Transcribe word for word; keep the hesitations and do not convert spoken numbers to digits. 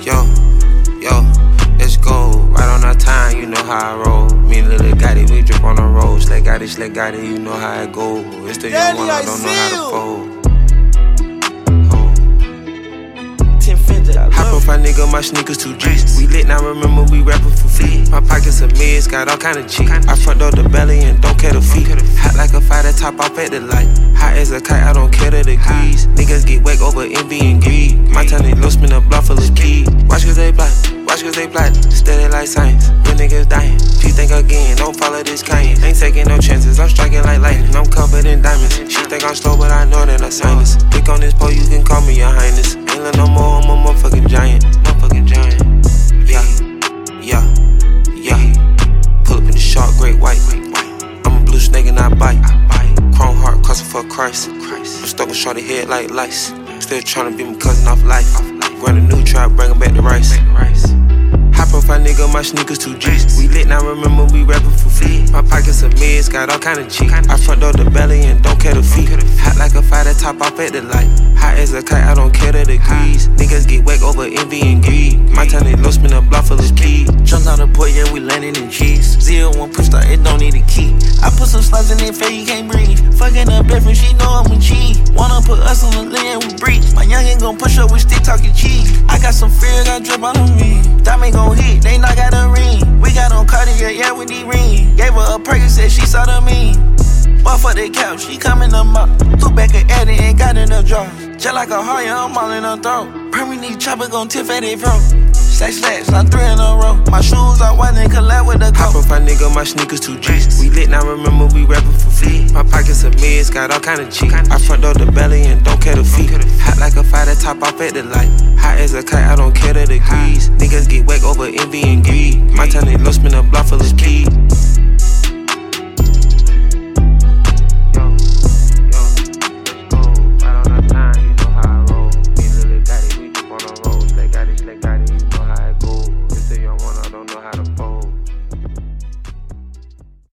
Yo, yo, let's go. Right on our time, you know how I roll. Me and Lil Gotti, we drip on the road. Slick Gotti, Slick Gotti, you know how it go. It's the young one, I don't know how to fold. Hop profile nigga, my sneakers too G's. We lit now, remember we rapping for free. My pockets are mids, got all kind of cheap. I front door the belly and don't care the feet. Hot like a fighter, top off at the light. Hot as a kite, I don't care the degrees. Niggas get whack over envy and greed. My tiny low spin a block full of speed. Watch cause they blind, watch cause they blind. Steady like science, real niggas dying. She think again, don't follow this kind. Ain't taking no chances, I'm striking like lightning. I'm covered in diamonds. She think I'm slow, but I know that I sign this. Click on this pole, you can call me your highness. Ain't let no more, I'm a motherfucking giant. Motherfucking giant. Yeah, yeah, yeah. Pull up in the shark, great white. I'm a blue snake and I bite. Chrome heart, costing for Christ. I'm stuck with shorty head like lice. Still tryna be my cousin off life. Run a new trap, bring 'em back to rice. High profile nigga, my sneakers too G's. We lit now, remember we rapping for free. My pockets are mids, got all kind of cheap. I front door the belly and don't care the feet. Hot like a fighter, top off at the light. Hot as a kite, I don't care the degrees. Niggas get whack over envy and greed. My tiny low spin a block full of speed. Jumped out the port, yeah, we landed in cheese. Zero one push start, it don't need a key. I put some slides in their face, you can't breathe. Fucking up different, she know I'm a G. Wanna put us on the land, we breathe. My youngin' gon' push up with stick talking cheese. I got some fear, got drip on me. Diamond gon' hit, they not got a ring. We got on Cartier, yeah, with the ring. Gave her a perk, said she saw the mean. But for the couch, she come in the mop. Threw back an Eddie and got in the draw. Just like a Harrier, I'm all in her throat. Permanent chopper gon' tip at it, bro. Slash slash, I'm three in a row. My shoes are white and collab with the coat. Hop profile nigga, my sneakers too G's. We lit now, remember we rapping for free. My pockets are mids, got all kind of cheap. I front door the belly and don't care the feet. Hot like a fighter, top off at the light. Hot as a kite, I don't care the degrees. Niggas get whack over envy and greed. My tiny low spin